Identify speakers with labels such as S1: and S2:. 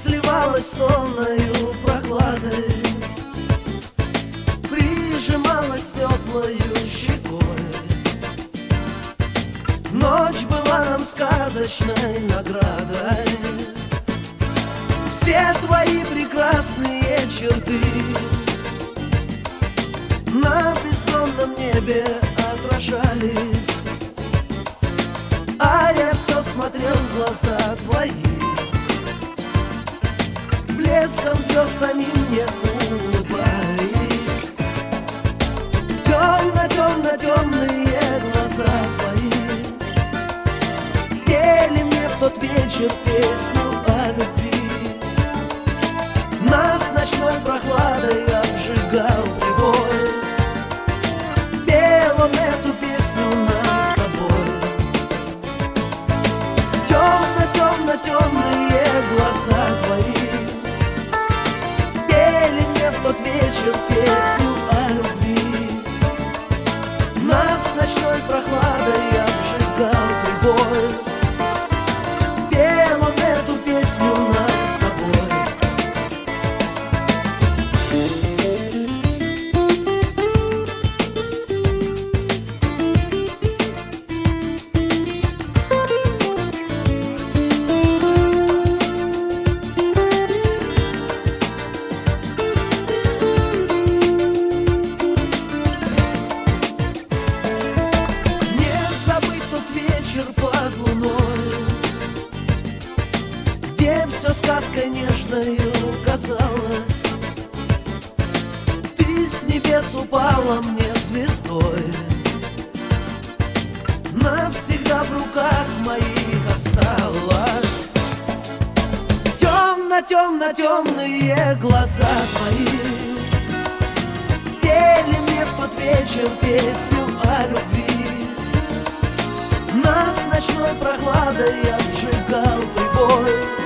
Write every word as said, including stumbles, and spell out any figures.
S1: сливалась с томною прохладой, прижималась теплою щекой. Ночь была нам сказочной наградой. Все твои прекрасные черты на бездонном небе отражались, а я все смотрел в глаза твои. Блеском звезд они мне улыбались. Темно-темно-темные глаза твои пели мне в тот вечер песню о любви. Нас ночной прохладой обжигал прибой. Пел он эту песню нам с тобой. Темно-темно-темные глаза твои пели мне в тот вечер песню о любви. Нас ночной прохладой обжигал прибой. Пел он эту песню нам с тобой. Под луной, где все сказкой нежною казалось, ты с небес упала мне звездой, навсегда в руках моих осталась. Темно-темно-темные глаза твои пели мне в тот вечер песню о любви. Нас ночной прохладой обжигал прибой.